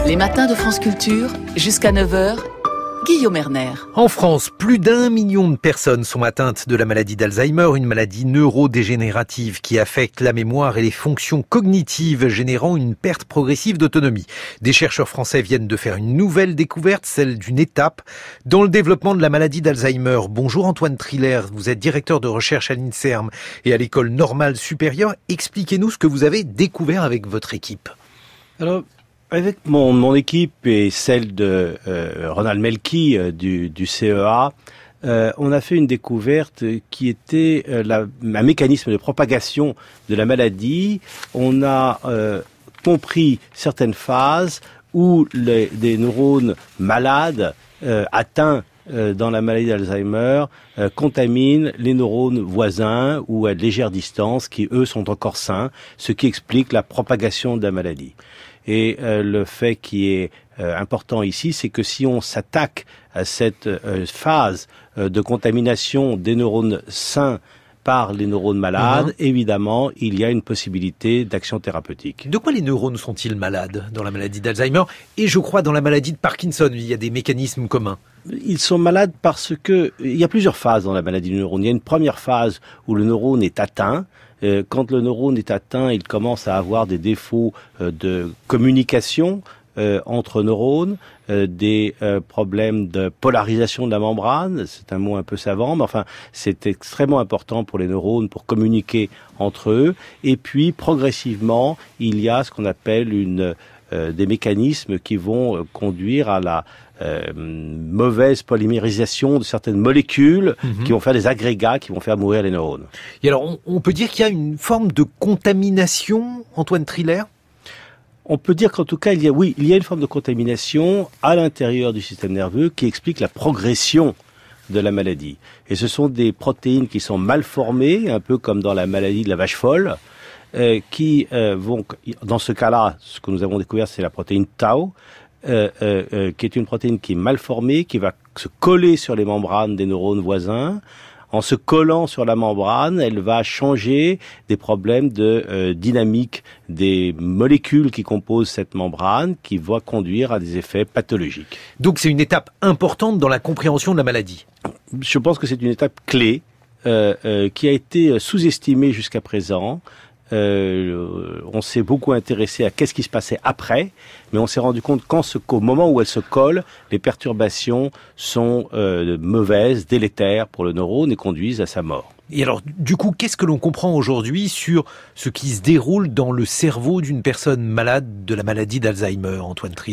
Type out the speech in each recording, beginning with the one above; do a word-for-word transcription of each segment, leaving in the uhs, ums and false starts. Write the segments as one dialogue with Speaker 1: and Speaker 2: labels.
Speaker 1: Les matins de France Culture, jusqu'à neuf heures, Guillaume Erner.
Speaker 2: En France, plus d'un million de personnes sont atteintes de la maladie d'Alzheimer, une maladie neurodégénérative qui affecte la mémoire et les fonctions cognitives, générant une perte progressive d'autonomie. Des chercheurs français viennent de faire une nouvelle découverte, celle d'une étape dans le développement de la maladie d'Alzheimer. Bonjour Antoine Triller, vous êtes directeur de recherche à l'INSERM et à l'École normale supérieure. Expliquez-nous ce que vous avez découvert avec votre équipe.
Speaker 3: Alors, avec mon, mon équipe et celle de euh, Ronald Melki euh, du, du C E A, euh, on a fait une découverte qui était euh, la, un mécanisme de propagation de la maladie. On a euh, compris certaines phases où les, des neurones malades euh, atteints euh, dans la maladie d'Alzheimer euh, contaminent les neurones voisins ou à légère distance qui, eux, sont encore sains, ce qui explique la propagation de la maladie. Et euh, le fait qui est euh, important ici, c'est que si on s'attaque à cette euh, phase euh, de contamination des neurones sains par les neurones malades, mmh. évidemment, il y a une possibilité d'action thérapeutique.
Speaker 2: De quoi les neurones sont-ils malades dans la maladie d'Alzheimer? Et je crois dans la maladie de Parkinson, il y a des mécanismes communs.
Speaker 3: Ils sont malades parce que il y a plusieurs phases dans la maladie du neurone. Il y a une première phase où le neurone est atteint. Quand le neurone est atteint, il commence à avoir des défauts de communication euh, entre neurones, euh, des euh, problèmes de polarisation de la membrane, c'est un mot un peu savant, mais enfin c'est extrêmement important pour les neurones pour communiquer entre eux. Et puis progressivement, il y a ce qu'on appelle une euh, des mécanismes qui vont euh, conduire à la Euh, mauvaise polymérisation de certaines molécules mmh. qui vont faire des agrégats qui vont faire mourir les neurones.
Speaker 2: Et alors, on, on peut dire qu'il y a une forme de contamination, Antoine Triller ?
Speaker 3: On peut dire qu'en tout cas, il y a, oui, il y a une forme de contamination à l'intérieur du système nerveux qui explique la progression de la maladie. Et ce sont des protéines qui sont mal formées, un peu comme dans la maladie de la vache folle, euh, qui euh, vont, dans ce cas-là, ce que nous avons découvert, c'est la protéine tau, Euh, euh, euh, qui est une protéine qui est mal formée, qui va se coller sur les membranes des neurones voisins. En se collant sur la membrane, elle va changer des problèmes de euh, dynamique des molécules qui composent cette membrane, qui va conduire à des effets pathologiques.
Speaker 2: Donc c'est une étape importante dans la compréhension de la maladie.
Speaker 3: Je pense que c'est une étape clé euh, euh, qui a été sous-estimée jusqu'à présent. Euh, on s'est beaucoup intéressé à qu'est-ce qui se passait après, mais on s'est rendu compte qu'en ce, qu'au moment où elle se colle, les perturbations sont euh, mauvaises, délétères pour le neurone et conduisent à sa mort.
Speaker 2: Et alors, du coup, qu'est-ce que l'on comprend aujourd'hui sur ce qui se déroule dans le cerveau d'une personne malade de la maladie d'Alzheimer, Antoine Triller ?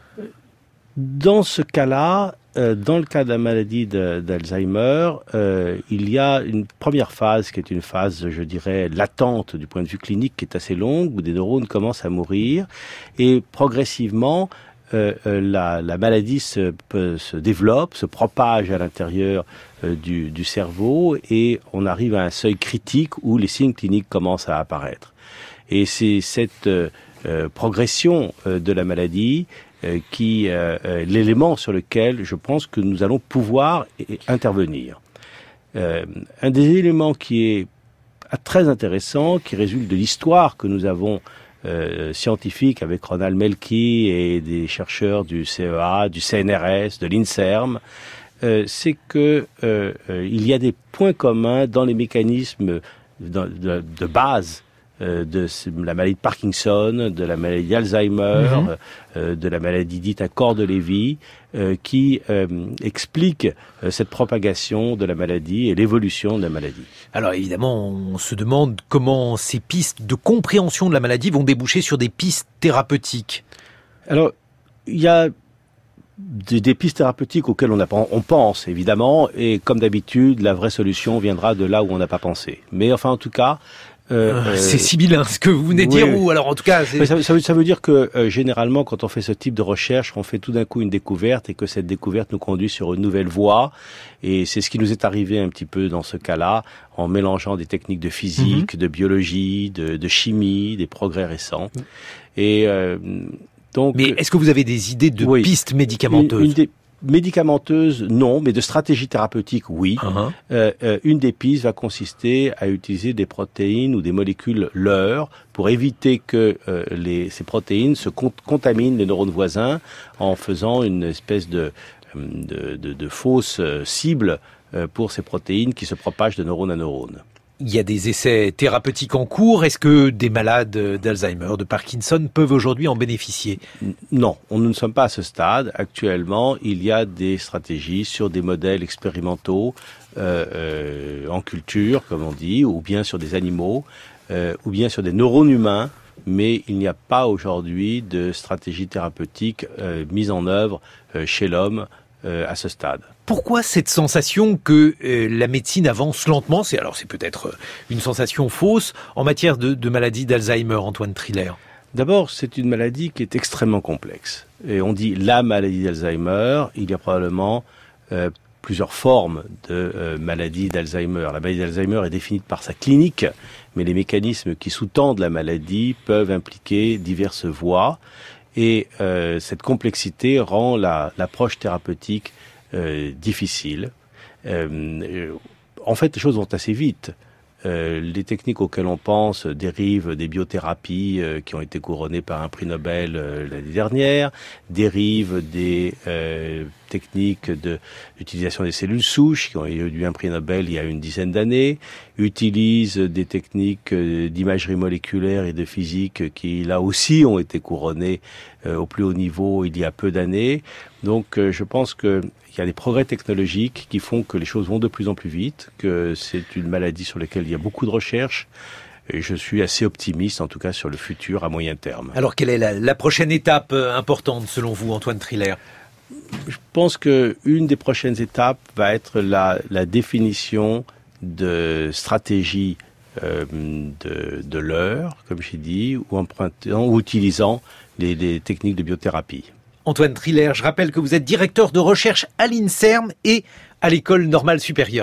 Speaker 3: Dans ce cas-là, euh, dans le cas de la maladie de, d'Alzheimer, euh, il y a une première phase qui est une phase, je dirais, latente du point de vue clinique, qui est assez longue, où des neurones commencent à mourir, et progressivement, euh, euh, la, la maladie se, peut, se développe, se propage à l'intérieur euh, du, du cerveau, et on arrive à un seuil critique où les signes cliniques commencent à apparaître. Et c'est cette euh, euh, progression euh, de la maladie Euh, qui euh, euh, l'élément sur lequel je pense que nous allons pouvoir et, intervenir. Euh, un des éléments qui est très intéressant, qui résulte de l'histoire que nous avons euh, scientifique avec Ronald Melki et des chercheurs du C E A, du C N R S, de l'INSERM, euh, c'est que euh, euh, il y a des points communs dans les mécanismes de, de, de base de la maladie de Parkinson, de la maladie d'Alzheimer, mmh. euh, de la maladie dite à corps de Lévy, euh, qui euh, explique euh, cette propagation de la maladie et l'évolution de la maladie.
Speaker 2: Alors évidemment, on se demande comment ces pistes de compréhension de la maladie vont déboucher sur des pistes thérapeutiques.
Speaker 3: Alors, il y a des, des pistes thérapeutiques auxquelles on, a, on pense, évidemment, et comme d'habitude, la vraie solution viendra de là où on n'a pas pensé. Mais enfin, en tout cas,
Speaker 2: Euh, euh, c'est sibyllin ce que vous venez de oui, dire, ou alors en tout cas... C'est...
Speaker 3: Ça, ça, veut, ça veut dire que euh, généralement, quand on fait ce type de recherche, on fait tout d'un coup une découverte et que cette découverte nous conduit sur une nouvelle voie. Et c'est ce qui nous est arrivé un petit peu dans ce cas-là, en mélangeant des techniques de physique, mm-hmm. de biologie, de, de chimie, des progrès récents. Mm. Et euh, donc...
Speaker 2: Mais est-ce que vous avez des idées de
Speaker 3: oui,
Speaker 2: pistes médicamenteuses ?
Speaker 3: une, une des Médicamenteuse, non, mais de stratégie thérapeutique, oui.
Speaker 2: Uh-huh.
Speaker 3: Euh, euh, une des pistes va consister à utiliser des protéines ou des molécules leurres pour éviter que euh, les, ces protéines se cont- contaminent les neurones voisins en faisant une espèce de, de, de, de fausse cible euh, pour ces protéines qui se propagent de neurone à neurone.
Speaker 2: Il y a des essais thérapeutiques en cours. Est-ce que des malades d'Alzheimer, de Parkinson peuvent aujourd'hui en bénéficier?
Speaker 3: Non, on, nous ne sommes pas à ce stade. Actuellement, il y a des stratégies sur des modèles expérimentaux euh, euh, en culture, comme on dit, ou bien sur des animaux, euh, ou bien sur des neurones humains, mais il n'y a pas aujourd'hui de stratégie thérapeutique euh, mise en œuvre euh, chez l'homme euh, à ce stade.
Speaker 2: Pourquoi cette sensation que euh, la médecine avance lentement? C'est alors c'est peut-être une sensation fausse en matière de, de maladie d'Alzheimer, Antoine Triller.
Speaker 3: D'abord, c'est une maladie qui est extrêmement complexe. Et on dit la maladie d'Alzheimer, il y a probablement euh, plusieurs formes de euh, maladie d'Alzheimer. La maladie d'Alzheimer est définie par sa clinique, mais les mécanismes qui sous-tendent la maladie peuvent impliquer diverses voies. Et euh, cette complexité rend la, l'approche thérapeutique Euh, difficile. Euh, en fait, les choses vont assez vite. Euh, les techniques auxquelles on pense dérivent des biothérapies euh, qui ont été couronnées par un prix Nobel euh, l'année dernière, dérivent des euh, techniques de, d'utilisation des cellules souches qui ont eu un prix Nobel il y a une dizaine d'années, utilisent des techniques euh, d'imagerie moléculaire et de physique qui, là aussi, ont été couronnées euh, au plus haut niveau il y a peu d'années. Donc, euh, je pense que il y a des progrès technologiques qui font que les choses vont de plus en plus vite, que c'est une maladie sur laquelle il y a beaucoup de recherches. Et je suis assez optimiste, en tout cas, sur le futur à moyen terme.
Speaker 2: Alors, quelle est la, la prochaine étape importante, selon vous, Antoine Triller?
Speaker 3: Je pense que une des prochaines étapes va être la, la définition de stratégies euh, de, de l'heure, comme j'ai dit, ou empruntant, ou utilisant les, les techniques de biothérapie.
Speaker 2: Antoine Triller, je rappelle que vous êtes directeur de recherche à l'INSERM et à l'École normale supérieure.